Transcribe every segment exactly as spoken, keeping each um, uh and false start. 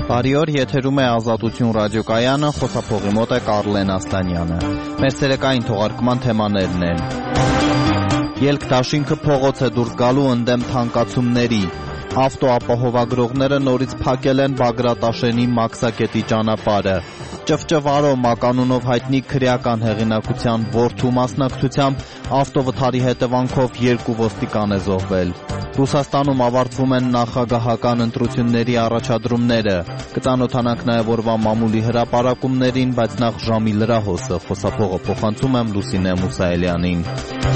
Բարի օր, եթերում է Ազատություն ռադիոկայանը, խոսափողի մոտ է Կարլեն Աստանյանը։ Մեր սերեկային թողարկման թեմաներն են. Ելք-դաշինքը փողոց է դուրս գալու ընդդեմ թանկացումների, ավտոապահովագրողները նորից փակել են Բագրատաշենի Մաքսակետի ճանապարհը, Ճվճվարո մականունով հայտնի քրեական հեղինակության որդու մասնակցությամբ ավտովթարի հետևանքով երկու ոստիկան է զոհվել։ Ռուսաստանում ավարտվում են նախագահական ընտրությունների առաջադրումները, կծանոթանանք նաև օրվա մամուլի հրապարակումներին, բայց նախ ժամի լրահոսը, խոսափողը փոխանցում եմ Լուսինե Մուսայելյանին։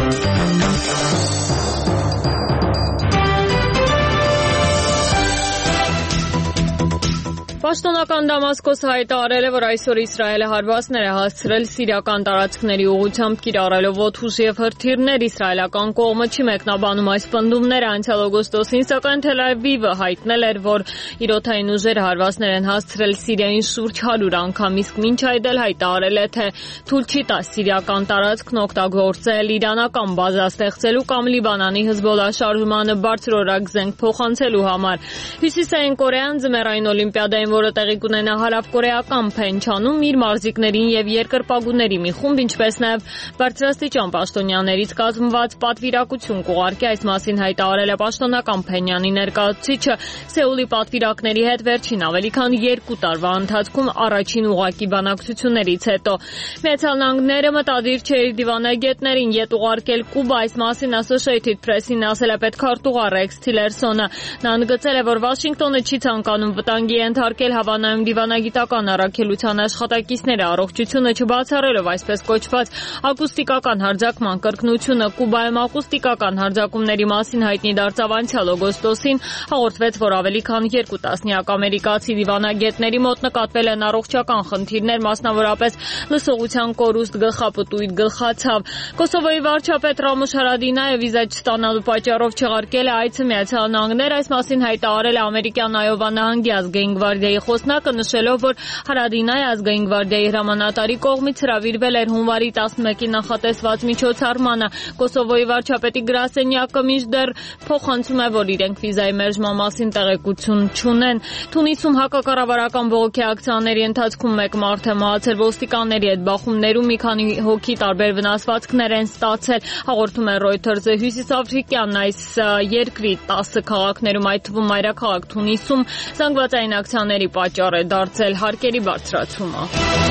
Պաշտոնական Դամասկոսը հայտարարել է, որ այսօր Իսրայելը հարվածներ է հասցրել սիրիական տարածքների ուղղությամբ կիրառելով օդուժ և հրթիռներ։ Իսրայելական կողմը չի մեկնաբանում այս պնդումները, անցյալ օգոստոսին, սակայն Թել Ավիվը հայտնել էր, որ իր օդային ուժերը հարվածներ են հասցրել Սիրիային շուրջ հարյուր անգամ, իսկ մինչ այդ էլ հայտարարել է, թե թույլ չի տա սիրիական տարածքն օգտագործել իրանական բազա ստեղծելու կամ Լիբանանի Հեզբոլլա շարժմանը բարձրորակ զենք փոխանցելու համար։ Հյուսիսային Կորեան ձմեռային օլիմպիադային, որը տեղի կունենա հարավկորեական Փենչանում, իր մարզիկներին եւ երկրպագուների մի խումբ, ինչպես նաեւ բարձրաստիճան պաշտոնյաներից կազմված պատվիրակություն կուղարկի, այս մասին հայտարարել է պաշտոնական Փենյանի ներկայացուցիչը Սեուլի պատվիրակների հետ վերջին ավելի քան երկու տարվա ընթացքում առաջին ուղղակի բանակցություններից հետո։ Միացյալ Նահանգները մտադիր չէ իր դիվանագետներին ետ ուղարկել Կուբա, այս մասին Associated Press-ին ասել է պետքարտուղար Ռեքս Թիլերսոնը։ Նա ընդգծել է, որ Վաշինգտոնը չի ցանկանում վտանգի ենթարկել Հավանայում դիվանագիտական առաքելության աշխատակիցները, առողջությունը չբացառելով այսպես կոչված ակուստիկական հարձակման կրկնությունը։ Կուբայում ակուստիկական հարձակումների մասին հայտնի դարձավ անցյալ օգոստոսին, հաղորդվեց, որ ավելի քան երկու տասնյակ ամերիկացի դիվանագետների մոտ նկատվել են առողջական խնդիրներ, մասնավորապես լսողության կորուստ, գլխապտույտ, գլխացավ։ Կոսովոյի վարչապետ Ռամոս Հարադինայը վիզա չստանալու պատճառով չեղարկել է այցը Միացյալ Նահանգներ, այս մասին հայտարարել է ամերիկյան Այովա նահանգի ազգային գվարդիայի խոսնակը, նշելով, որ Հարադինայի ազգային գվարդիայի հրամանատարի կողմից հրավիրվել էր հունվարի տասնմեկի նախատեսված միջոցառմանը։ Կոսովոյի վարչապետի գրասենյակը մինչդեռ փոխանցում է, որ իրենք վիզայի մերժման մասին տեղեկություն չունեն։ Թունիսում հակակառավարական բողոքի ակցիաների ընթացքում մեկ մարդ է մահացել, ոստիկանների հետ բախումներում մի քանի հոգի տարբեր վնասվածքներ են ստացել, հաղորդում է Reuters-ը։ Հյուսիսաֆրիկյան այս երկրի տասը քաղաքներում, այդ թվում մայրաքաղաք Թունիսում, զանգվածային ակցիաների պատճառ է դարձել հարկերի բարձրացումը։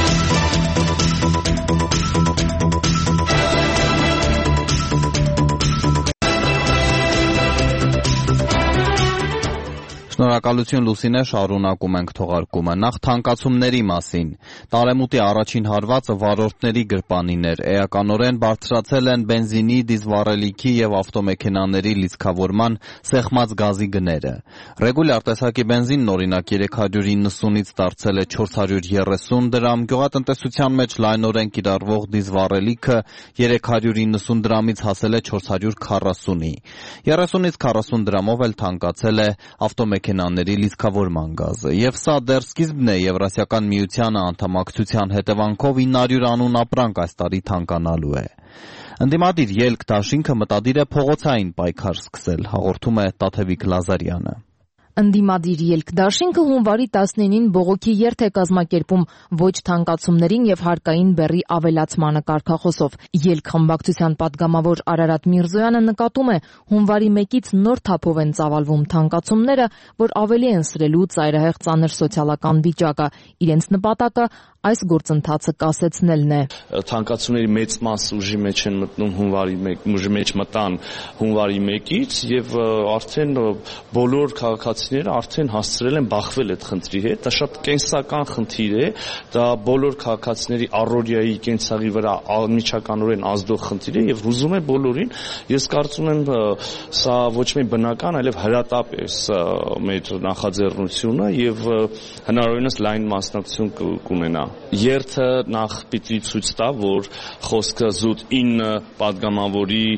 Շնորհակալություն Լուսինե, շարունակում ենք թողարկումը։ Նախ թանկացումների մասին։ Տարեմուտի առաջին հարվածը վարորդների գրպանին էր։ Էականորեն բարձրացել են բենզինի, դիզվառելիքի եւ ավտոմեքենաների լիցքավորման սեղմած գազի գները։ Ռեգուլյար տեսակի բենզինն օրինակ երեք հարյուր իննսունից դարձել է չորս հարյուր երեսուն դրամ, գյուղատնտեսության մեջ լայնորեն կիրառվող դիզվառելիքը երեք հարյուր իննսուն դրամից հասել է չորս հարյուր քառասունի։ երեսունից քառասուն դրամով էլ թանկացել է ավտոմեքենաների լիցքավորման գազը։ Եվ սա դեռ սկիզբն է Եվրասիական միությանը անդամակցության հետևանքով ինը հարյուր անուն ապրանք այս տարի թանկանալու է։ Ընդդիմադիր ելք-դաշինքը մտադիր է փողոցային պայքար սկսել, հաղորդում է Տաթևիկ Լազարյանը։ Ընդդիմադիր ելք-դաշինքը հունվարի տասնինին բողոքի երթ է կազմակերպում ոչ թանկացումներին եւ հարկային բեռի ավելացմանը կարգախոսով։ Ելք-խմբակցության պատգամավոր Արարատ Միրզոյանը նկատում է, հունվարի մեկից նոր թափով են ծավալվում թանկացումները, որ ավելի են սրելու ծայրահեղ ծանր սոցիալական վիճակը։ Իրենց նպատակը այս գործընթացը կասեցնելն է։ Թանկացումների մեծ մասը ուժի մեջ են մտնում հունվարի ուժի մեջ մտան հունվարի մեկից եւ արդեն բոլոր քաղաքացիները արդեն հասցրել են բախվել այդ խնդրի հետ։ Դա շատ կենսական խնդիր է, դա բոլոր քաղաքացիների առօրյայի կենցաղի վրա անմիջականորեն ազդող խնդիր է եւ հուզում է բոլորին։ Ես կարծում եմ սա ոչ միայն բնական, այլև հրատապ է մեր նախաձեռնությունը եւ հնարավորինս լայն մասնակցություն կունենա։ Երթը նախ պիտի ցույց տա, որ խոսքը զուտ ինը պատգամավորի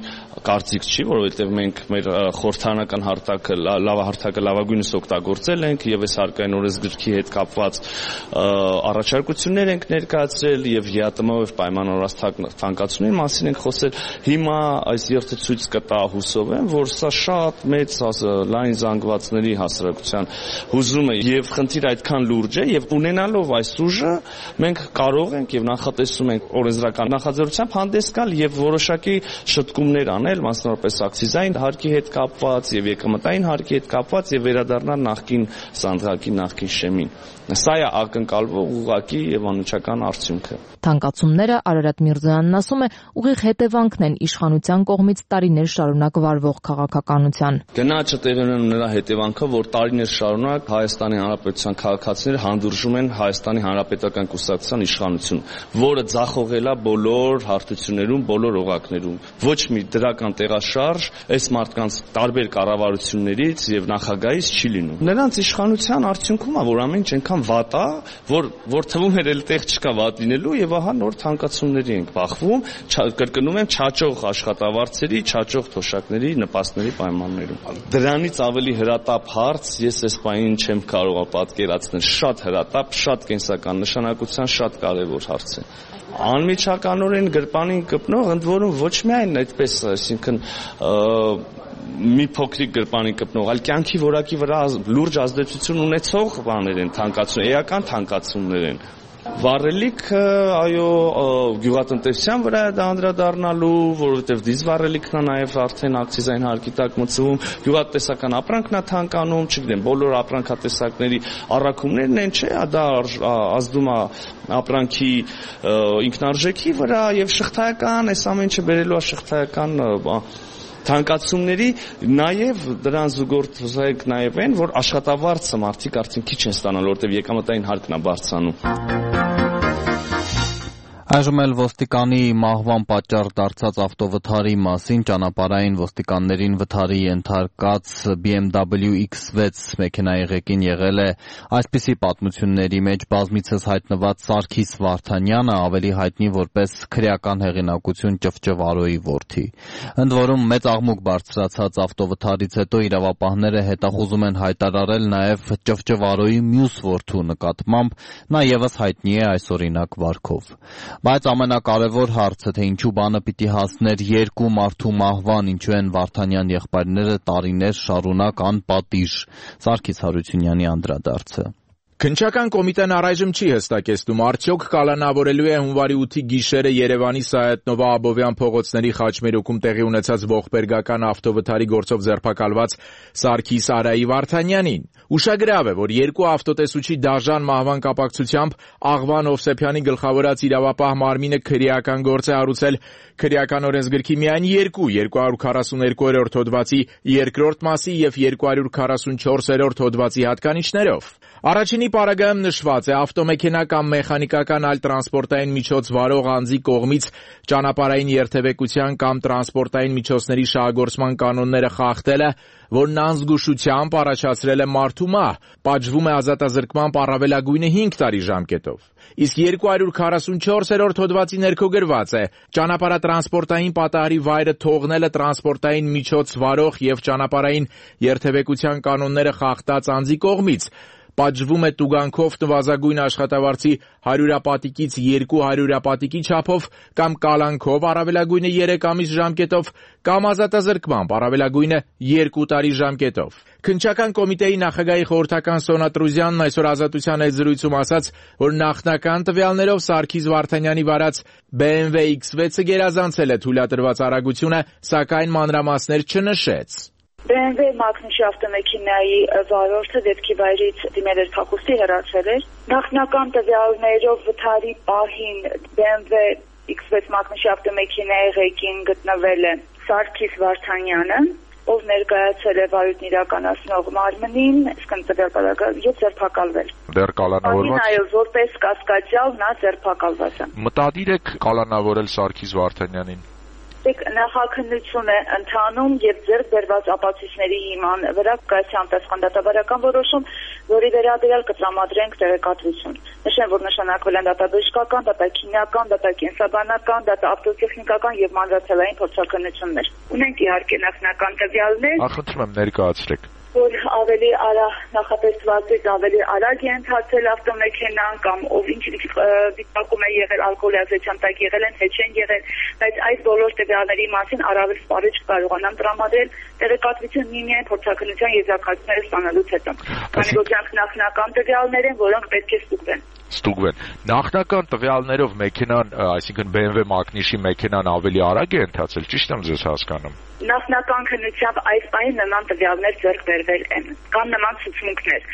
կարծիք չի, որովհետև մենք մեր խորհրդանական հարթակը, լավահարթակը լավագույնս օգտագործել ենք եւ այս հարկային օրենսգրքի հետ կապված առաջարկություններ ենք ներկայացրել եւ ԵԱՏՄ-ով պայմանավորված թանկացումների մասին ենք խոսել։ Հիմա այս երթը ցույց կտա հուսով եմ, որ սա շատ մեծ լայն զանգվածների հասարակության հուզումը եւ խնդիր այդքան լուրջ է եւ ունենալով այս ուժը մենք կարող ենք եւ նախատեսում ենք օրենսդրական նախաձեռնությամբ հանդես գալ եւ որոշակի շտկումներ անել, մասնավորապես ակցիզային հարկի հետ կապված եւ եկամտային հարկի հետ կապված եւ վերադառնալ նախկին սանդղակի, նախկին շեմին։ Սա է ակնկալվող ուղղակի եւ անմիջական արդյունքը։ Թանկացումները, Արարատ Միրզոյանն ասում է, ուղիղ հետևանքն են իշխանության կողմից տարիներ շարունակ վարվող քաղաքականության։ Գնաճը տեղի ունենում նրա հետևանքը, որ տարիներ շարունակ Հայաստանի Հանրապետության քաղաքացիները հանդուրժում են Հայաստանի Հանրապետական կուսակցության իշխանություն, որը ձախողել է բոլոր հարթություններում, բոլոր օղակներում։ Ոչ մի դրական տեղաշարժ այս մարդկանց տարբեր կառավարություններից եւ նախագահից չի լինում։ Նրանց իշխանության արդյունքում է, որ ամեն ինչ այնքան վատ է, որ որ թվում էր էլ տեղ չկա վատ լինելու եւ ահա նոր թանկացումների ենք բախվում, կրկնում եմ, չաճող աշխատավարձերի, չաճող թոշակների, նպաստների պայմաններում։ Դրանից ավելի հրատապ հարց ես այս պահին չեմ կարող պատկերացնել, շատ հրատապ, շատ կենսական նշանակության, շատ կարևոր հարց է։ Անմիջականորեն գրպանին կպնող, ընդ որում ոչ միայն այդպես, այսինքն մի փոքրիկ գրպանի կպնող, այլ կյանքի որակի վրա լուրջ ազդեցություն ունեցող բաներ են թանկացում, էական թանկացումներ են։ Վառելիքը, այո, գյուղատնտեսության վրա է դա անդրադառնալու, որովհետև դիզվառելիքն է նաև արդեն ակցիզային հարկի տակ մտցվում, գյուղատնտեսական ապրանքն է թանկանում, չգիտեմ, բոլոր ապրանքատեսակների առաքումներն են, չէ, դա ազդում է ապրանքի ինքնարժեքի վրա եւ շղթայական, այս ամեն ինչը բերելու է շղթայական թանկացումների, նաև դրան զուգորդվենք նաև այն, որ աշխատավարձը մարդիկ արդեն քիչ են ստանալ, որտեղ եկամտային հարկն է բարձրանում։ Այժմ էլ ոստիկանի մահվան պատճառ դարձած ավտովթարի մասին ճանապարհային ոստիկաններին վթարի ենթարկած B M W X six մեքենայի ղեկին եղել է այսպիսի պատմությունների մեջ բազմիցս հայտնված Սարգիս Վարդանյանը, ավելի հայտնի որպես քրեական հեղինակություն Ճվճվարոյի որդի։ Ընդ որում մեծ աղմուկ բարձրացած ավտովթարից հետո իրավապահները հետախուզում են հայտարարել նաև Ճվճվարոյի մյուս որդու նկատմամբ, նա ևս հայտնի է այսօրինակ վարքով։ Բայց ամենակարևոր հարցը, թե ինչու բանը պիտի հասներ երկու մարդու մահվան, ինչու են Վարդանյան եղբայրները տարիներ շարունակ անպատիժ։ Սարգիս Հարությունյանի անդրադարձը։ Քննչական կոմիտեն առայժմ չի հստակեցնում, արդյոք կալանավորելու է հունվարի ութի գիշերը Երևանի Սայաթ-Նովա Աբովյան փողոցների խաչմերուկում տեղի ունեցած ողբերգական ավտովթարի գործով ձերբակալված Սարգիս Արայի Վարդանյանին։ Ուշագրավ է, որ երկու ավտոտեսուչի դաժան մահվան կապակցությամբ Աղվան Հովսեփյանի գլխավորած իրավապահ մարմինը քրեական գործ է հարուցել քրեական օրենսգրքի միայն երկու երկու հարյուր քառասուներկուերորդ հոդվածի երկրորդ մասի եւ երկու հարյուր քառասունչորսերորդ հոդվածի հատկանիշներով։ Առաջինի պարագայում նշված է ավտոմեքենա կամ մեխանիկական այլ տրանսպորտային միջոց վարող անձի կողմից ճանապարհային երթևեկության կամ տրանսպորտային միջոցների շահագործման կանոնները խախտելը, որն անզգուշությամբ առաջացրել է մարդու մահ, պատժվում է ազատազրկման առավելագույնը հինգ տարի ժամկետով։ Իսկ երկու հարյուր քառասունչորսերորդ հոդվածի ներքո գրված է. ճանապարհատրանսպորտային պատահարի վայրը թողնելը տրանսպորտային միջոց վարող եւ ճանապարհային երթևեկության կանոնները խախտած անձի կողմից պատժվում է տուգանքով նվազագույն աշխատավարձի հարյուրապատիկից երկու հարյուրապատիկի չափով կամ կալանքով առավելագույնը երեք ամիս ժամկետով կամ ազատազրկմամբ առավելագույնը երկու տարի ժամկետով։ Քննչական կոմիտեի նախագահի խորհրդական Սոնա Տրուզյանն այսօր Ազատության հետ զրույցում ասաց, որ նախնական տվյալներով Սարգիս Վարդանյանի վարած B M W X six-ը գերազանցել է թույլատրված արագությունը, սակայն մանրամասներ չնշեց։ B M W մակնիշի ավտոմեքենայի վարորդը դեպքի վայրից դիմել էր փախուստի, հեռացել էր։ Նախնական տվյալներով վթարի պահին B M W X six մակնիշի ավտոմեքենայի ղեկին գտնվել է Սարգիս Վարդանյանը, ով ներկայացել է վարույթն իրականացնող մարմնին, իսկ տվյալակալական եւ ձերբակալվել։ Դեռ կալանավորված։ Այո, որպես կասկածյալ նա ձերբակալված է։ Մտադիր եք կալանավորել Սարգիս Վարդանյանին։ Նախաքննություն է ընթանում եւ ձեռք բերված ապացույցների հիման վրա կայացի համտեսխանդատաբարական որոշում, որի վերաբերյալ կտրամադրենք տեղեկատվություն։ Նշեմ, որ նշանակվել են դատաբժշկական, դատաքիմիական, դատակենսաբանական, դատաավտոտեխնիկական եւ մանրաթելային փորձաքննություններ։ Ունենք իհարկե նախնական տվյալներ։ Ախնդրում եմ ներկայացրեք։ Որ ավելի արա նախատեսվածից ավելի արագ է ընթացել ավտոմեքենան կամ ով ինչ վիճակում է եղել ալկոհոլի ազդեցության տակ եղել են, հետ չեն եղել, բայց այս բոլոր տվյալների մասին առավել սպառիչ կարողանամ տրամադրել տեղեկատվություն միմիայն փորձաքննության եզրակացները ստանալուց հետո։ Քանի որ դրանք նախնական տվյալներ են, որոնք պետք է ստուգվեն։ Ստուգվեն։ Նախնական տվյալներով մեքենան, այսինքն B M W Magnish-ի մեքենան ավելի արագ է ընթացել, ճիշտ եմ ձեզ հասկանում։ Նախնական քննությամբ այս պահին նման տվյալներ ձեռք բերվել են, կամ նման ցուցմունքներ։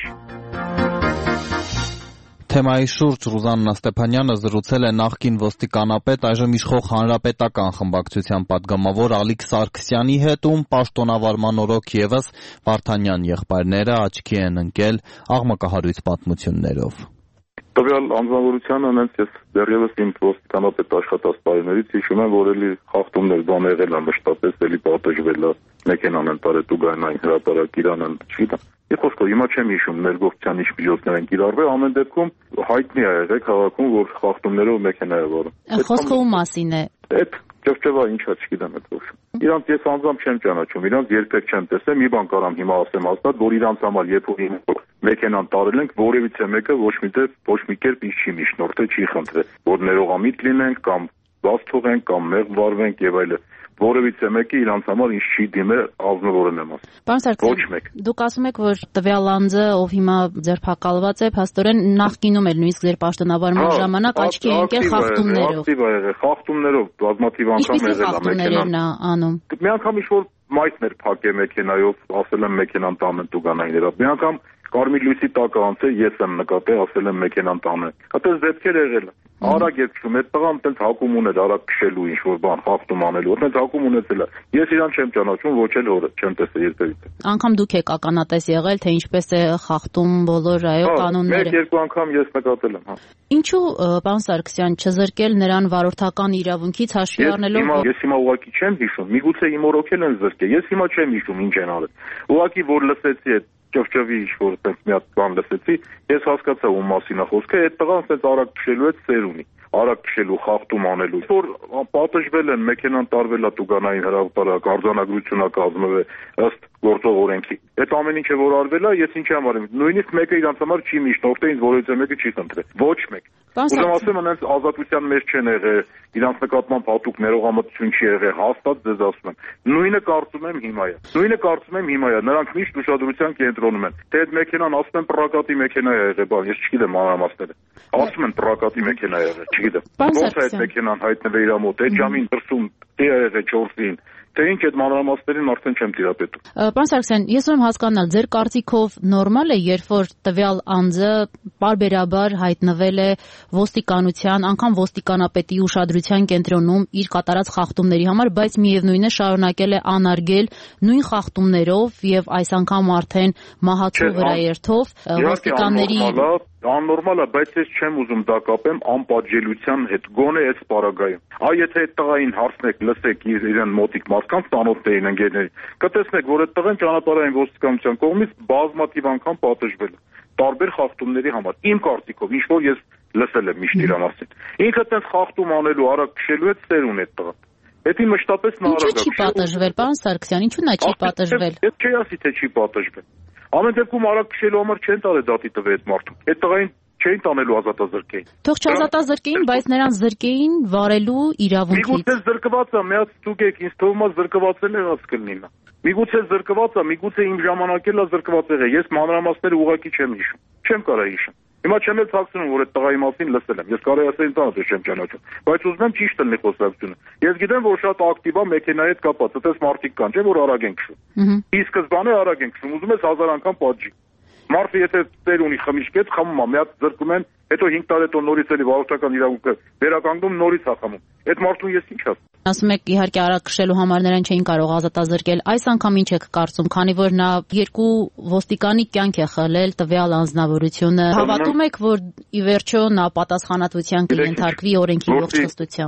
Թեմայի շուրջ Ռուզաննա Ստեփանյանը զրուցել է նախկին ոստիկանապետ, այժմ իշխող Հանրապետական խմբակցության падգամավոր Ալիկ Սարգսյանի հետ, ում պաշտոնավարման օրոք ևս Վարդանյան եղբայրները աչքի են ընկել աղմկահարույց պատմություններով։ Տվյալ անձնավորությանը նենց ես դեռևս իմ ոստիկանապետ աշխատած տարիներից հիշում եմ, որ էլի խախտումներ բան եղել է մշտապես, էլի պատժվել է, մեքենան են տարել Տուգանային հրապարակ Իրանն, չգիտեմ։ Եվ խոսքով հիմա չեմ հիշում ներգործության ինչ միջոցներ են կիրառվել, ամեն դեպքում հայտնի է եղել քաղաքում, որ խախտումներով մեքենա է վարում։ Խոսքը ում մասին է։ Այդ ճղճվա ինչա չգիտեմ այդ ոչ։ Իրանց ես անձամբ չեմ ճանաչում, իրանց երբեք չեմ տեսել, մի բան կարամ հիմա ասեմ հաստատ, որ իրանց համար երբ որ մեքենան տարել ենք, որևիցե մեկը ոչ մի դեպ ոչ մի կերպ ինչ չի միջնորդել, չի խնդրել, որ ներողամիտ լինենք կամ բաց թողենք կամ մեղմ վարվենք եւ այլն։ Որևիցե մեկը իրանց համար ինչ չի դիմել, ազնվորեն եմ ասում։ Պարոն Սարգսյան, դուք ասում եք, որ տվյալ անձը, ով հիմա ձերբակալված է, փաստորեն նախկինում էլ նույնիսկ ձեր պաշտոնավարման ժամանակ աչքի է ընկել խախտումներով։ Ակտիվ է եղել, խախտումներով բազմաթիվ անգամ եղել է մեքենան։ անում։ Մի անգամ ինչ-որ մայթներ փակե մեքենայով, ասել եմ մեքենան տանեն Տուգանային դրա։ Մի անգամ Կարմիր լույսի տակը անցել, ես եմ նկատել, ասել եմ մեքենան տանեն։ Այդպես դեպքեր եղել է։ Արագ երկում, այդ տղան տենց հակում ուներ արագ քշելու ինչ որ բան, խախտում անելու, տենց հակում ունեցել է։ Ես իրան չեմ ճանաչում, ոչ էլ հորը, չեմ տեսել երբևիցե։ Անկամ դուք եք ականատես եղել, թե ինչպես է խախտում բոլոր այո կանոնները։ Մեկ-երկու անգամ ես նկատել եմ, հա։ Ինչու, պարոն Սարգսյան, չզրկել նրան վարորդական իրավունքից հաշվի առնելով։ Ես հիմա ուղղակի չեմ հիշում, միգուցե իմ օրոքել են զրկել։ Ես հիմա չեմ հիշում ինչ են արել։ Ուղղակի որ լսեցի այդ ճղճվի ինչ-որ տենց մի հատ բան լսեցի, ես հասկացա ում մասին է խոսքը, այդ տղան տենց արագ քշելու է ծեր ունի, արագ քշելու, խախտում անելու, որ պատժվել են, մեքենան տարվել է Տուգանային հրապարակ, արձանագրությունա կազմվել ըստ գործող օրենքի։ Այդ ամեն ինչը որ արվել է, ես ինչ եմ արել, նույնիսկ մեկը իրանց համար չի միջնորդել, ինձ որևէ մեկը չի խնդրել, ոչ մեկ։ Ուզում ասեմ, այնց ազատության մեջ չեն եղել, իրանց նկատմամբ հատուկ ներողամտություն չի եղել, հաստատ ձեզ ասում եմ։ Նույնը կարծում եմ հիմա է։ Նույնը կարծում եմ հիմա է, նրանք միշտ ուշադրության կենտրոնում են։ Թե այդ մեքենան ասում են պրակատի մեքենա է եղել, բան, ես չգիտեմ մանրամասները։ Ասում են պրակատի մեքենա է եղել, չգիտեմ։ Ոնց է այդ մեքենան հայտնվել իր մոտ, այդ ժամին դրսում դե է եղել չորսին։ Թե ինչ այդ մանրամասներին արդեն չեմ տիրապետում։ Պարոն Սարգսյան, ես ուզում եմ հասկանալ, ձեր կարծիքով նորմալ է, երբ որ տվյալ անձը պարբերաբար հայտնվել է ոստիկանության, անգամ ոստիկանապետի ուշադրության կենտրոնում իր կատարած խախտումների համար, բայց միևնույն է շարունակել է անարգել նույն խախտումներով եւ այս անգամ արդեն մահացու վրաերթով ոստիկանների աննորմալ է, բայց ես չեմ ուզում դա կապեմ անպատժելիության հետ, գոնե այս պարագայում։ Այ եթե այդ տղային հարցնեք, լսեք իրեն մոտիկ մարդկանց ծանոթներին ընկերներին, կտեսնեք, որ այդ տղան ճանապարհային ոստիկանության կողմից բազմաթիվ անգամ պատժվել է տարբեր խախտումների համար։ Իմ կարծիքով, ինչ որ ես լսել եմ միշտ իր մասին։ Ինքը տես խախտում անելու, արագ քշելու է ծեր ունի այդ տղան։ Դա մշտապես նա արագ է։ Ինչու չի պատժվել, պարոն Սարգսյան, ինչու նա չի պատժվել։ Ես չի ասի թե չի պատժվել։ Ամեն դեպքում արագ քշելու համար չեն տալի դատի տվե այդ մարդուն։ Այդ տղային չէին տանելու ազատազրկեին։ Թող չազատազրկեին, բայց նրան զրկեին վարելու իրավունքից։ Միգուցե զրկված է, միած ստուգեք, ինձ թվում է զրկված էլ եղած կլինի նա։ Միգուցե զրկված է, միգուցե իմ ժամանակել է զրկված եղել։ Ես մանրամասները ուղղակի չեմ հիշում։ Չեմ կարող հիշում։ Հիմա չեմ էլ ցածրում, որ այդ տղայի մասին լսել եմ։ Ես կարող ասեմ ինձ չեմ ճանաչում, բայց ուզում եմ ճիշտ լինի խոսակցությունը։ Ես գիտեմ, որ շատ ակտիվ է մեքենայի հետ կապված, այդպես մարդիկ կան, չէ՞ որ արագ են քշում։ Ի սկզբանե արագ են քշում, ուզում ես հազար անգամ պատժի։ Մարդը եթե ծեր ունի խմիչքեց, խմում է, մի հատ զրկում են, հետո հինգ տարի հետո նորից էլի վարորդական իրավունքը վերականգնում, նորից է խմում։ Այդ մարդուն ես ինչ ասեմ։ Ասում եք իհարկե արագ քշելու համար նրան չէին կարող ազատազրկել։ Այս անգամ ինչ եք կարծում, քանի որ նա երկու ոստիկանի կյանք է խլել տվյալ անձնավորությունը։ Հավատում եք, որ ի վերջո նա պատասխանատվության կենթարկվի օրենքի ողջ խստությամբ։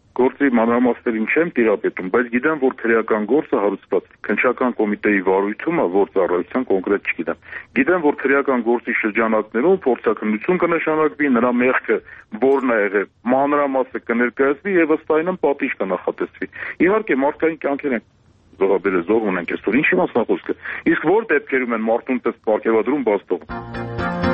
Գործի մանրամասներին չեմ տիրապետում, բայց գիտեմ, որ քրեական գործը հարուցված քննչական կոմիտեի վարույթում է, որ ծառայության կոնկրետ չգիտեմ։ Գիտեմ, որ քրեական գործի շրջանակներում փորձաքննություն կնշանակվի, նրա մեղքը որն է եղել, մանրամասը կներկայացվի եւ ըստ այնմ պատիժ կնախատեսվի։ Իհարկե, մարդկային կյանքեր են զոհաբերել, զոհ ունենք այսօր, ինչի մասն է խոսքը։ Իսկ որ դեպքերում են մարդուն պես պարգևադրում բաց թողնում։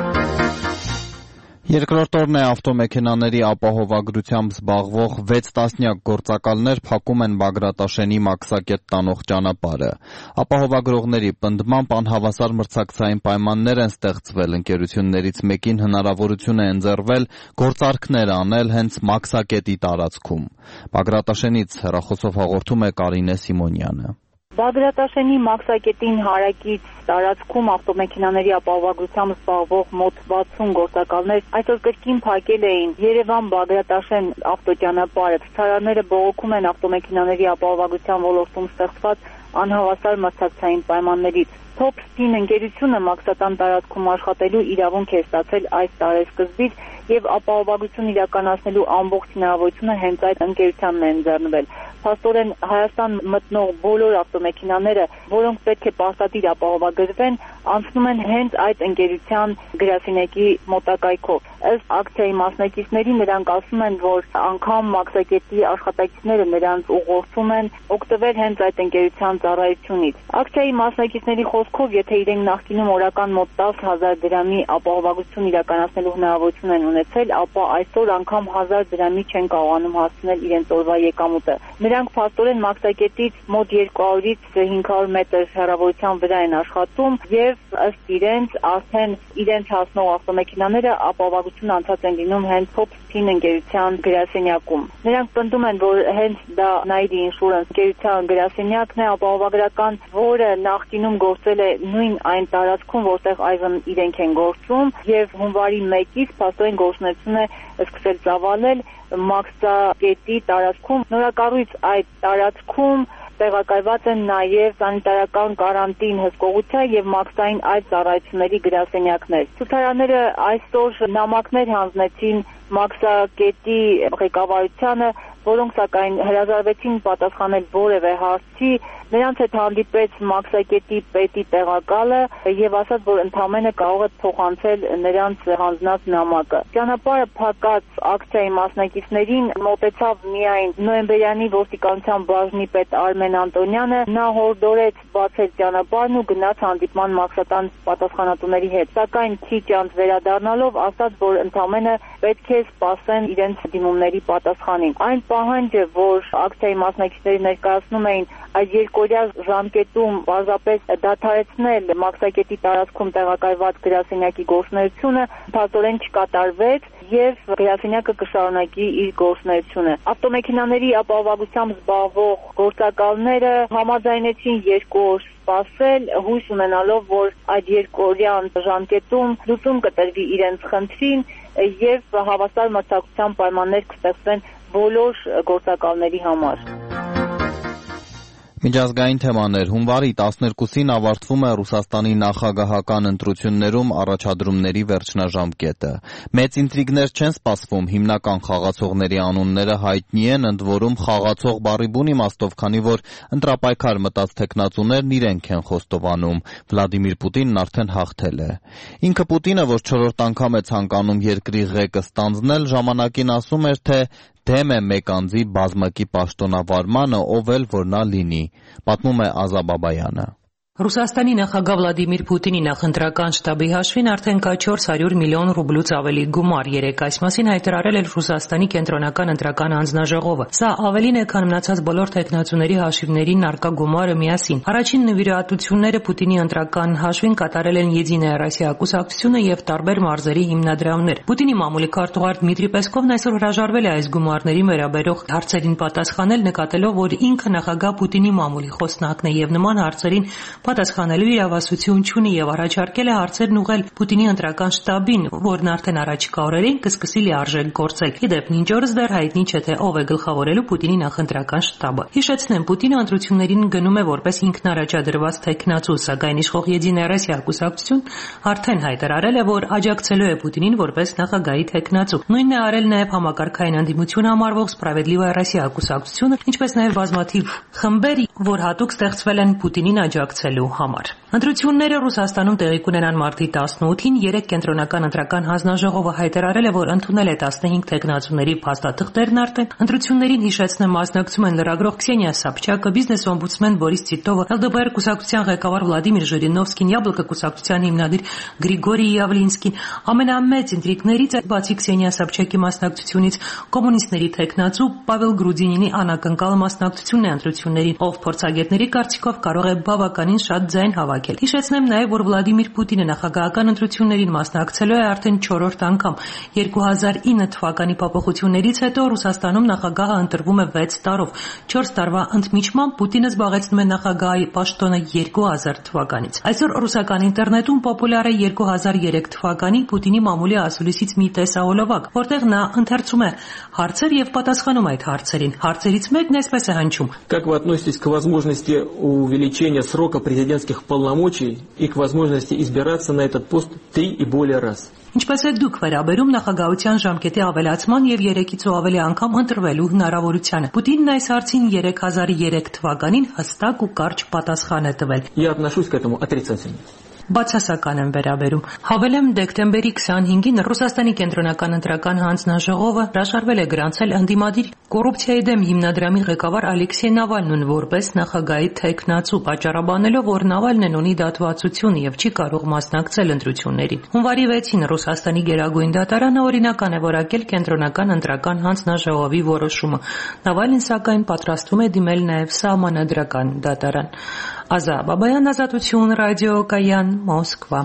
Երկրորդ օրն է ավտոմեքենաների ապահովագրությամբ զբաղվող վեց տասնյակ գործակալներ փակում են Բագրատաշենի Մաքսակետ տանող ճանապարհը։ Ապահովագրողների պնդմամբ անհավասար մրցակցային պայմաններ են ստեղծվել, ընկերություններից մեկին հնարավորություն է ընձեռվել գործարքներ անել հենց Մաքսակետի տարածքում։ Բագրատաշենից հեռախոսով հաղորդում է Կարինե Սիմոնյանը։ Բագրատաշենի Մաքսակետին հարակից տարածքում ավտոմեքենաների ապահովագրությամբ զբաղվող մոտ վաթսուն գործակալներ այսօր կրկին փակել էին Երևան-Բագրատաշեն ավտոճանապարհը։ Ցուցարարները բողոքում են ավտոմեքենաների ապահովագրության ոլորտում ստեղծված անհավասար մրցակցային պայմաններից։ Top Spin ընկերությունը Մաքսատան տարածքում աշխատելու իրավունք է ստացել այս տարեսկզբից եւ ապահովագրություն իրականացնելու ամբողջ հնարավորությունը հենց այդ ընկերությանն է ընձեռնվել։ Փաստորեն Հայաստան մտնող բոլոր ավտոմեքենաները, որոնք պետք է պարտադիր ապահովագրվեն, անցնում են հենց այդ ընկերության գրասենյակի մոտակայքով։ Ըստ ակցիայի մասնակիցների նրանք ասում են, որ անգամ Մաքսակետի աշխատակիցները նրանց ուղղորդում են օգտվել հենց այդ ընկերության ծառայությունից։ Ակցիայի մասնակիցների խոսքով, եթե իրենք նախկինում օրական մոտ տասը հազար դրամի ապահովագրություն իրականացնելու հնարավորություն են ունեցել, ապա այսօր անգամ հազար դրամի չեն կարողանում հասցնել իրենց օրվա եկամուտը։ Նրանք փաստորեն Մաքսակետից մոտ երկու հարյուրից հինգ հարյուր մետր հեռավորության վրա են աշխատում եւ ըստ իրենց արդեն իրենց հասնող ավտոմեքենաները ապահովագրություն անցած են լինում հենց Top Spin ընկերության գրասենյակում։ Նրանք պնդում են, որ հենց դա Nairi Insurance ընկերության գրասենյակն է ապահովագրական, որը նախկինում գործել է նույն այն տարածքում, որտեղ այժմ իրենք են գործում եւ հունվարի մեկից փաստորեն գործունեություն է սկսել ծավալել Մաքսակետի տարածքում։ Նորակառույց այդ տարածքում տեղակայված են նաև սանիտարական կարանտին հսկողության եւ մաքսային այլ ծառայությունների գրասենյակներ։ Ցուցարարները այսօր նամակներ հանձնեցին Մաքսակետի ղեկավարությանը, որոնք սակայն հրաժարվեցին պատասխանել որևէ հարցի։ Նրանց հետ հանդիպեց Մաքսակետի պետի տեղակալը եւ ասաց, որ ընդամենը կարող է փոխանցել նրանց հանձնած նամակը։ Ճանապարհը փակած ակցիայի մասնակիցներին մոտեցավ միայն նոյեմբերյանի ոստիկանության բաժնի պետ Արմեն Անտոնյանը։ Նա հորդորեց բացել ճանապարհն ու գնաց հանդիպման Մաքսատան պատասխանատուների հետ։ Սակայն քիչ անց վերադառնալով ասաց, որ ընդամենը պետք է սպասեն իրենց դիմումների պատասխանին։ Այն պահանջը, որ ակցիայի մասնակիցները ներկայացնում էին այդ երկօրյա ժամկետում պարզապես դադարեցնել Մաքսակետի տարածքում տեղակայված գրասենյակի գործունեությունը, փաստորեն չկատարվեց եւ գրասենյակը կշարունակի իր գործունեությունը։ Ավտոմեքենաների ապահովագրությամբ զբաղվող գործակալները համաձայնեցին երկու օր սպասել, հույս ունենալով, որ այդ երկօրյա ժամկետում լուծում կտրվի իրենց խնդրին եւ հավասար մրցակցության պայմաններ կստեղծվեն բոլոր գործակալների համար։ Միջազգային թեմաներ։ Հունվարի տասներկուսին ավարտվում է Ռուսաստանի նախագահական ընտրություններում առաջադրումների վերջնաժամկետը։ Մեծ ինտրիգներ չեն սպասվում, հիմնական խաղացողների անունները հայտնի են, ընդ որում խաղացող բառի բուն իմաստով, քանի որ ընտրապայքար մտած թեկնածուներն իրենք են խոստովանում։ Վլադիմիր Պուտինն արդեն հաղթել է։ Ինքը Պուտինը, որ չորրորդ անգամ է ցանկանում երկրի ղեկը ստանձնել, ժամանակին ասում էր, թե դեմ է մեկ անձի բազմակի պաշտոնավարմանը, ով էլ որ նա լինի, պատմում է Ազա Բաբայանը։ Ռուսաստանի նախագահ Վլադիմիր Պուտինի նախընտրական շտաբի հաշվին արդեն կա չորս հարյուր միլիոն ռուբլուց ավելի գումար։ Երեկ այս մասին հայտարարել էր Ռուսաստանի կենտրոնական ընտրական հանձնաժողովը։ Սա ավելին է, քան մնացած բոլոր թեկնածուների հաշիվներին առկա գումարը միասին։ Առաջին նվիրատությունները Պուտինի ընտրական հաշվին կատարել են Եդիная Ռոսիա կուսակցությունը եւ տարբեր մարզերի հիմնադրամներ։ Պուտինի մամուլի քարտուղար Դմիտրի Պեսկովն այսօր հրաժարվել է այս գումարներին վերաբերող հարցերին պատասխանել, նկատելով, որ ինքը նախագահ Պուտինի մամուլի խոսնակն է եւ նման հարցերին պատասխանելու իրավասություն չունի եւ առաջարկել է հարցերն ուղղել Պուտինի ընտրական շտաբին, որն արդեն առաջիկա օրերին կսկսի լիարժեք գործել։ Իդեպ մինչ օրս դեռ հայտնի չէ, թե ով է գլխավորելու Պուտինի նախընտրական շտաբը։ Հիշեցնեմ, Պուտինը ընտրություններին գնում է որպես ինքնարաճադրված թեկնածու, սակայն իշխող Եդինայա Ռոսիա կուսակցություն արդեն հայտարարել է, որ աջակցելու է Պուտինին որպես նախագահի թեկնածու։ Նույնն է արել նաև համակարգային ընդդիմություն համարվող Սպրավեդլիվայա Ռոսիա կուսակցությունը, ինչպես նաև բազմաթիվ խմբեր, որ հատուկ ստեղծվել են Պուտինին աջակցելու համար։ Ընտրությունները Ռուսաստանում տեղի կունենան մարտի տասնութին, երեք կենտրոնական ընտրական հանձնաժողովը հայտարարել է, որ ընդունել է տասնհինգ թեկնածուների փաստաթղթերն արդեն։ Ընտրություններին հիշեցնեմ մասնակցում են լրագրող Քսենիա Սաբչակը, բիզնես օմբուդսմեն Բորիս Տիտովը, Էլ Դե Պի Ար կուսակցության ղեկավար Վլադիմիր Ժիրինովսկին, Յաբլոկը կուսակցության հիմնադիր Գրիգորի Յավլինսկին։ Ամենամեծ ինտրիգներից է բացի Քսենիա Սաբչակի մասնակցությունից կոմունիստների թեկնածու Պավել Գրուդինինի անակնկալ մասնակցությունն է ընտրություններին, ով փորձագետների կարծիքով կարող է բավականին շատ ձայն հավաքել։ Հիշեցնեմ նաև, որ Վլադիմիր Պուտինը նախագահական ընտրություններին մասնակցելու է արդեն չորրորդ անգամ։ երկու հազար ինը թվականի փոփոխություններից հետո Ռուսաստանում նախագահը ընտրվում է վեց տարով։ չորս տարվա ընդմիջմամբ Պուտինը զբաղեցնում է նախագահի պաշտոնը երկու հազար թվականից։ Այսօր ռուսական ինտերնետում պոպուլյար է երկու հազար երեք թվականի Պուտինի մամուլի ասուլիսից մի տեսահոլովակ, որտեղ նա ընթերցում է հարցեր եւ պատասխանում այդ հարցերին։ Հարցերից մեկն այսպես է հնչում. Как вы относитесь к возможности увеличения срока президентских полномочий и к возможности избираться на этот пост три и более раз? Ինչպես է դուք վերաբերում նախագահության ժամկետի ավելացման եւ երեքից ու ավելի անգամ ընտրվելու հնարավորությանը։ Պուտինն այս հարցին երկու հազար երեք թվականին հստակ ու կարճ պատասխան է տվել. Я отношусь к этому отрицательно. Բացասական եմ վերաբերում։ Հավելեմ, դեկտեմբերի քսանհինգին Ռուսաստանի կենտրոնական ընտրական հանձնաժողովը հրաժարվել է գրանցել ընդդիմադիր կոռուպցիայի դեմ հիմնադրամի ղեկավար Ալեքսեյ Նավալնուն որպես նախագահի թեկնածու, պատճառաբանելով, որ Նավալնն ունի դատվածություն եւ չի կարող մասնակցել ընտրություններին։ Հունվարի վեցին Ռուսաստանի Գերագույն դատարանը օրինական է որակել կենտրոնական ընտրական հանձնաժողովի որոշումը։ Նավալին սակայն պատրաստվում է դիմել նաեւ սահմանադրական դատարան։ Ազա Բաբայան, Ազատություն, ռադիոկայան, Մոսկվա։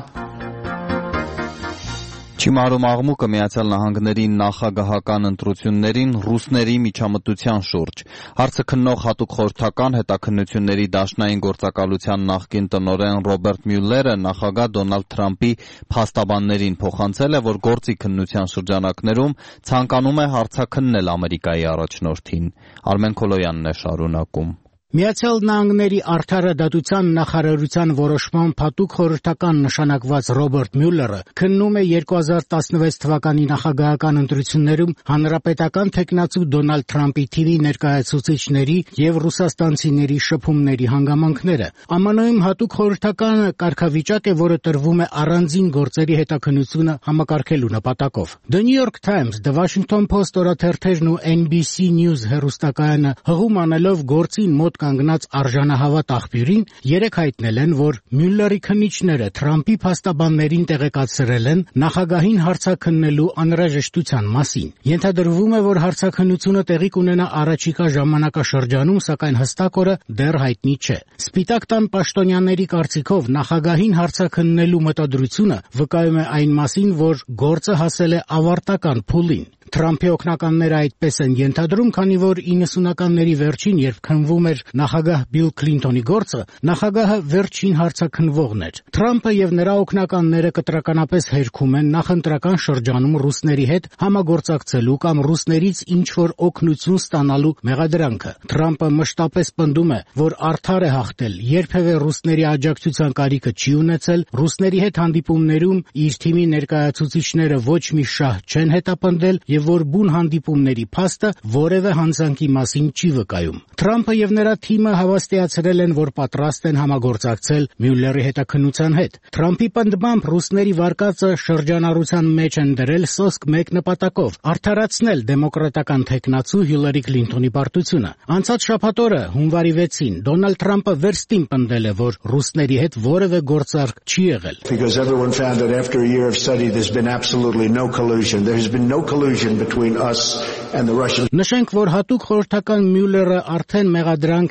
Չիմարում աղմուկը Միացյալ Նահանգների նախագահական ընտրություններին ռուսների միջամտության շուրջ։ Հարցը քննող հատուկ խորհրդական հետաքննությունների դաշնային գործակալության նախկին տնօրեն Ռոբերտ Մյուլլերը նախագահ Դոնալդ Թրամփի փաստաբաններին փոխանցել է, որ գործի քննության շրջանակներում ցանկանում է հարցաքննել Ամերիկայի առաջնորդին։ Արմեն Քոլոյանն է շարունակում։ Միացյալ Նահանգների արդարադատության նախարարության որոշմամբ հատուկ խորհրդական նշանակված Ռոբերտ Մյուլլերը քննում է երկու հազար տասնվեց թվականի նախագահական ընտրություններում հանրապետական թեկնածու Դոնալդ Թրամփի թիմի ներկայացուցիչների եւ ռուսաստանցիների շփումների հանգամանքները։ Ամն Օ-ում հատուկ խորհրդականը կարգավիճակ է, որը տրվում է առանձին գործերի հետաքննությունը համակարգելու նպատակով։ The New York Times, The Washington Post օրաթերթերն ու N B C News հեռուստակայանը հղում անելով գործին մոտ կանգնած արժանահավատ աղբյուրին երեք հայտնել են, որ Մյուլլերի քննիչները Թրամփի փաստաբաններին տեղեկացրել են նախագահին հարցաքննելու անհրաժեշտության մասին։ Ենթադրվում է, որ հարցաքննությունը տեղի կունենա առաջիկա ժամանակաշրջանում, սակայն հստակ օրը դեռ հայտնի չէ։ Սպիտակ տան պաշտոնյաների կարծիքով նախագահին հարցաքննելու մտադրությունը վկայում է այն մասին, որ գործը հասել է ավարտական փուլին։ Թրամփի օգնականները այդպես են ենթադրում, քանի որ իննսունականների վերջին, երբ քննվում էր նախագահ Բիլ Քլինթոնի գործը, նախագահը վերջին հարցաքննվողն էր։ Թրամփը եւ նրա օգնականները կտրականապես հերքում են նախընտրական շրջանում ռուսների հետ համագործակցելու կամ ռուսներից ինչ-որ օգնություն ստանալու մեղադրանքը։ Թրամփը մշտապես պնդում է, որ արդար է հաղթել, երբևէ ռուսների աջակցության կարիքը չի ունեցել, ռուսների հետ հանդիպումներում իր թիմի ներկայացուցիչները ոչ մի շահ չեն հետապնդել եւ որ բուն հանդիպումների փաստը որևէ հանցանքի մասին չի վկայում։ Թրամփը եւ նրա թիմը հավաստիացրել են, որ պատրաստ են համագործակցել Մյուլլերի հետաքննության հետ։ Թրամփի պնդմամբ ռուսների վարկածը շրջանառության մեջ են դրել սոսկ մեկ նպատակով՝ արդարացնել դեմոկրատական թեկնածու Հիլարի Քլինթոնի պարտությունը։ Անցած շաբաթ օրը հունվարի վեցին Դոնալդ Թրամփը վերստին պնդել է, որ ռուսների հետ որևէ գործարք չի եղել։ Because everyone found that after a year of study there's been absolutely no collusion. There has been no collusion between us and the Russians. Նշենք, որ հատուկ խորհրդական Մյուլլերը արդեն մեղադրանք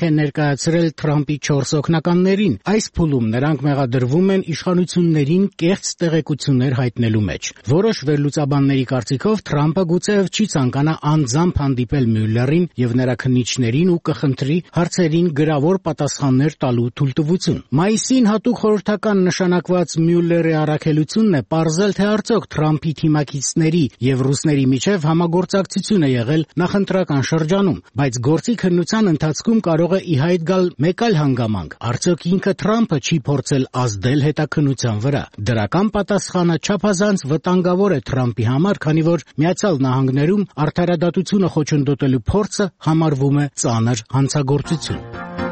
հետևանք են ներկայացրել Թրամփի չորս օգնականներին։ Այս փուլում նրանք մեղադրվում են իշխանություններին կեղծ տեղեկություններ հայտնելու մեջ։ Որոշ վերլուծաբանների կարծիքով Թրամփը գուցեև չի ցանկանա անձամբ հանդիպել Մյուլլերին եւ նրա քննիչներին ու կխնդրի հարցերին գրավոր պատասխաններ տալու թույլտվություն։ Մայիսին հատուկ խորհրդական նշանակված Մյուլլերի առաքելությունն է պարզել, թե արդյոք Թրամփի թիմակիցների եւ ռուսների միջև համագործակցություն է եղել նախընտրական շրջանում, բայց գործի քննության ընթացքում կարող է ի հայտ գալ մեկ այլ հանգամանք. արդյոք ինքը Թրամփը չի փորձել ազդել հետաքննության վրա։ Դրական պատասխանը չափազանց վտանգավոր է Թրամփի համար, քանի որ Միացյալ Նահանգներում արդարադատությունը խոչընդոտելու փորձը համարվում է ծանր հանցագործություն։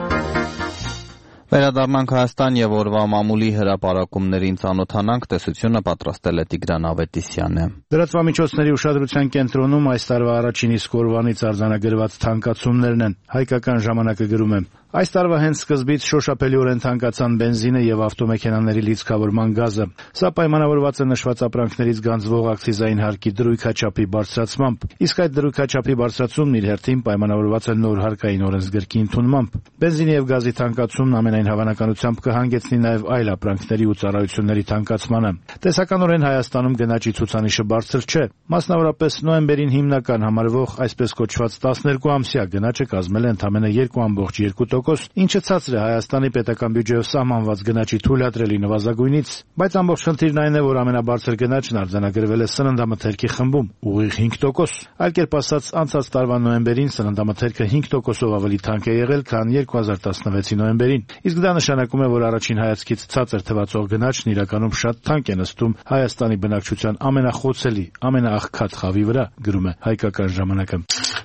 Վերադառնանք Հայաստան եւ օրվա մամուլի հրապարակումներին ծանոթանանք, տեսությունը պատրաստել է Տիգրան Ավետիսյանը։ Լրատվամիջոցների ուշադրության կենտրոնում այս տարվա առաջին իսկ օրվանից արձանագրված թանկացումներն են։ Հայկական ժամանակը գրում է. Այս տարվա հենց սկզբից շոշափելիորեն թանկացան բենզինը եւ ավտոմեքենաների լիցքավորման գազը։ Սա պայմանավորված է նշված ապրանքներից գանձվող ակցիզային հարկի դրույքաչափի բարձրացմամբ, իսկ այդ դրույքաչափի բարձրացումն իր հերթին պայմանավորված է նոր հարկային օրենսգրքի ընդունմամբ։ Բենզինի եւ գազի թանկացումն ամենայն հավանականությամբ կհանգեցնի նաեւ այլ ապրանքների ու ծառայությունների թանկացմանը։ Տեսականորեն Հայաստանում գնաճի ցուցանիշը բարձր չէ։ Մասնավորապես նոյեմբերին հիմնական համարվող այսպես կոչված տասներկու ամսյա գնաճը կազմել է ընդամենը երկու կόμμα երկու տոկոս, ինչը ցածր է Հայաստանի պետական բյուջեով սահմանված գնաճի թույլատրելի նվազագույնից, բայց ամբողջ խնդիրն այն է, որ ամենաբարձր գնաճն արձանագրվել է սննդամթերքի խմբում՝ ուղիղ հինգ տոկոս։ Այլ կերպ ասած, անցած տարվա նոյեմբերին սննդամթերքը հինգ տոկոսով ավելի թանկ է եղել, քան երկու հազար տասնվեցի նոյեմբերին։ Իսկ դա նշանակում է, որ առաջին հայացքից ցածր թվացող գնաճն իրականում շատ թանկ է նստում Հայաստանի բնակչության ամենախոցելի, ամենաաղքատ խավի վրա, գրում է Հայկական ժամանակը։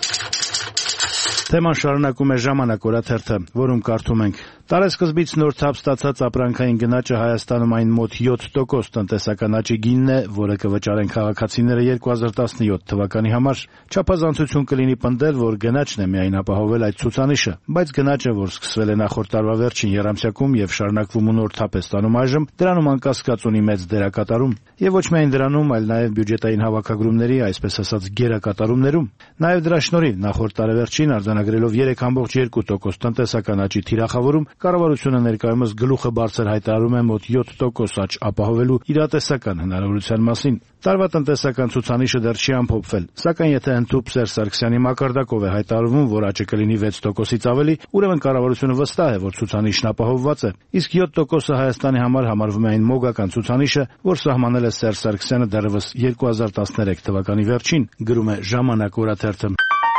Թեման շարունակում է Ժամանակ օրաթերթը, որում կարդում ենք. Տարեսկզբից նոր թափ ստացած ապրանքային գնաճը Հայաստանում այն մոտ յոթ տոկոս տնտեսական աճի գինն է, որը կվճարեն քաղաքացիները երկու հազար տասնյոթ թվականի համար։ Չափազանցություն կլինի պնդել, որ գնաճն է միայն ապահովել այդ ցուցանիշը, բայց գնաճը, որ սկսվել է նախորդ տարվա վերջին եռամսյակում եւ շարունակվում ու նոր թափ է ստանում այժմ, դրանում անկասկած ունի մեծ դերակատարում։ Եվ ոչ միայն դրանում, այլ նաեւ բյուջետային հավաքագրումների, այսպես ասած, գերակատարումներում։ Նաեւ դրա շնորհիվ նախորդ տարեվերջին արձանագրելով երեք կόμμα երկու տոկոս տնտեսական աճի թիրախավորում, կառավարությունը ներկայումս գլուխը բարձր հայտարարում է մոտ յոթ տոկոս աճ ապահովելու իրատեսական հնարավորության մասին։ Տարվա տնտեսական ցուցանիշը դեռ չի ամփոփվել, սակայն եթե հնդուփ Սերժ Սարգսյանի մակարդակով է հայտարարվում, որ աճը կլինի վեց տոկոսից ավելի, ուրեմն կառավարությունը վստահ է, որ ցուցանիշն ապահովված է։ Իսկ յոթ տոկոսը Հայաստանի համար համարվում է այն մոգական ցուցանիշը, որ սահմանել է Սերժ Սարգսյանը դեռևս երկու հազար տասներեք թվականի վերջին, գրում է Ժամանակ օրաթերթը։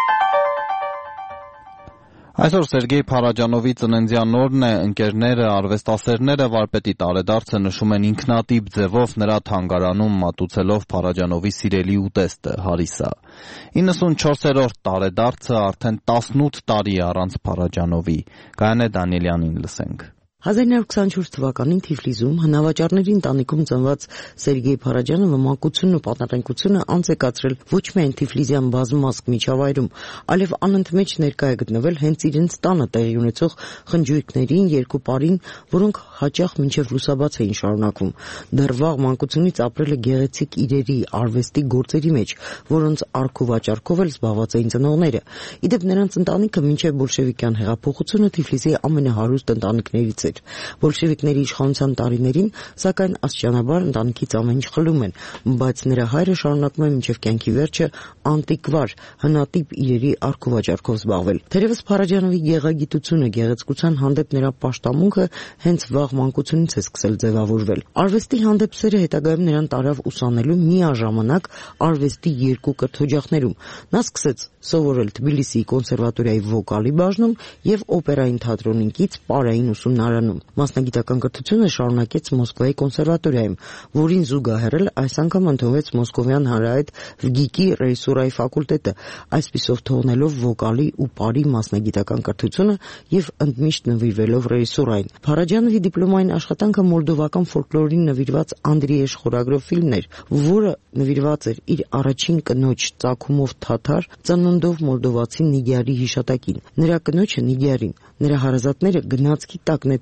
Այսօր Սերգեյ Փարաջանովի ծննդյան օրն է, ընկերները, արվեստասերները վարպետի տարեդարձը նշում են ինքնատիպ ձևով նրա թանգարանում մատուցելով Փարաջանովի սիրելի ուտեստը՝ հարիսա։ իննսունչորսերորդ տարեդարձը արդեն տասնութ տարի առանց Փարաջանովի։ Գայանե Դանիելյանին լսենք։ հազար նույնսուն քսանչորս թվականին Թիֆլիսում հնավաճառների ընտանիքում ծնված Սերգեյ Փարաջանովը մանկությունն ու պատանեկությունը անց է կացրել ոչ միայն Թիֆլիսյան բազմազգ միջավայրում, այլև անընդմեջ ներկա է գտնվել հենց իրենց տանը տեղի ունեցող խնջույքներին, երկու պարին, որոնք հաճախ մինչև լուսաբաց էին շարունակվում։ Դեռ վաղ մանկությունից ապրել է գեղեցիկ իրերի, արվեստի գործերի մեջ, որոնց առք ու վաճառքով էլ զբաղված էին ծնողները։ Իդեպ նրանց ընտանիքը մինչև բոլշևիկյան հեղափոխությունը Թիֆլիսի ամենահարուստ ընտանիքներից էր։ Բոլշևիկների իշխանության տարիներին, սակայն աստիճանաբար ընտանիքից ամեն ինչ խլում են, բայց նրա հայրը շարունակում է մինչև կյանքի վերջը անտիկվար, հնատիպ իրերի առք ու վաճառքով զբաղվել։ Թերևս Փարաջանովի գեղագիտությունը, գեղեցկության հանդեպ նրա պաշտամունքը հենց վաղ մանկությունից է սկսել ձևավորվել։ Արվեստի հանդեպ սերը հետագայում նրան տարավ ուսանելու միաժամանակ արվեստի երկու կրթօջախներում։ Նա սկսեց սովորել Թբիլիսիի կոնսերվատորիայի վոկալի բաժնում եւ օպերային թատրոնին կից պարային ուսումնարանում։ Մասնագիտական կրթությունը շարունակեց Մոսկվայի կոնսերվատորիայում, որին զուգահեռ այս անգամ ընդունվեց Մոսկովյան հանրահայտ վգիկի ռեժիսուրայի ֆակուլտետը, այսպիսով թողնելով վոկալի ու պարի մասնագիտական կրթությունը եւ ընդմիշտ նվիրվելով ռեժիսուրային։ Փարաջանովի դիպլոմային աշխատանքը մոլդովական ֆոլկլորին նվիրված Անդրիեշ խորագրով ֆիլմն էր, որը նվիրված էր իր առաջին կնոջ ծագումով թաթար, ծննդով մոլդովացի Նիգյարի հիշատակին։ Նրա կնոջը Նիգյարին, նրա հարազատները գնացքի տակ նետել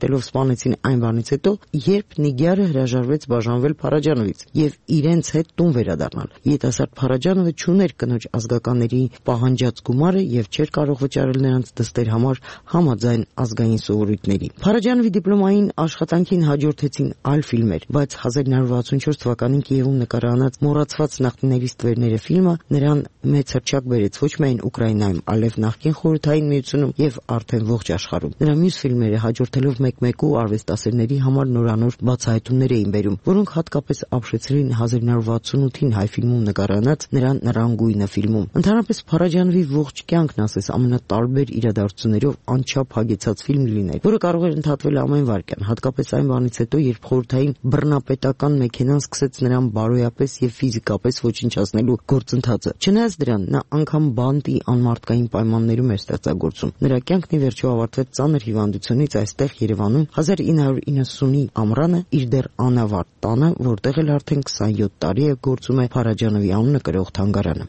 նետելով սպանեցին այն բանից հետո, երբ Նիգյարը հրաժարվեց բաժանվել Փարաջանովից եւ իրենց հետ տուն վերադառնալ։ Երիտասարդ Փարաջանովը չուներ կնոջ ազգականների պահանջած գումարը եւ չէր կարող վճարել նրանց դստեր համար համաձայն ազգային սովորույթների։ Փարաջանովի դիպլոմային աշխատանքին հաջորդեցին այլ ֆիլմեր, բայց հազար նույնսուն վաթսունչորս թվականին Կիևում նկարահանած Մոռացված նախնիների ստվերները ֆիլմը նրան մեծ հռչակ բերեց ոչ միայն Ուկրաինայում, այլև նախկին Խորհրդային Միությունում եւ արդեն ողջ աշխարհում։ Նրա մյուս ֆիլմերը հաջորդելով մեկ-մեկու արվեստասերների համար նորանոր բացահայտումներ էին բերում, որոնք հատկապես ապշեցրին հազար նույնսուն վաթսունութին հայ ֆիլմում նկարահանած նրա Նռանգույնը ֆիլմում։ Ընդհանրապես Փարաջանովի ողջ կյանքն ասես ամենատարբեր իրադարձություններով անչափ հագեցած ֆիլմ լիներ, որը կարող էր ընդհատվել ամեն վայրկյան, հատկապես այն բանից հետո, երբ խորհրդային բռնապետական մեքենան սկսեց նրան բարոյապես եւ ֆիզիկապես ոչնչացնելու գործընթացը։ Չնայած դրան, նա անգամ բանտի անմարդկային պայմաններում էր ստեղծագործում։ Նրա կյանքն ի վերջո ավարտվեց ծանր հիվանդությունից այստեղ Երևանում հազար ինը հարյուր իննսունի ամռանը իր դեռ անավարտ տանը, որտեղ էլ արդեն քսանյոթ տարի է գործում է Փարաջանովի անունը կրող թանգարանը։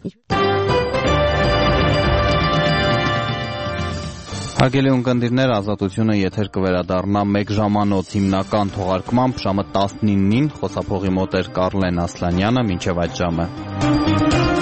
Հարգելի ունկնդիրներ, Ազատությունը եթեր կվերադառնա մեկ ժամանոց հիմնական թողարկմամբ ժամը տասնինին, խոսափողի մոտ էր Կարլեն Ասլանյանը, մինչև այդ ժամը։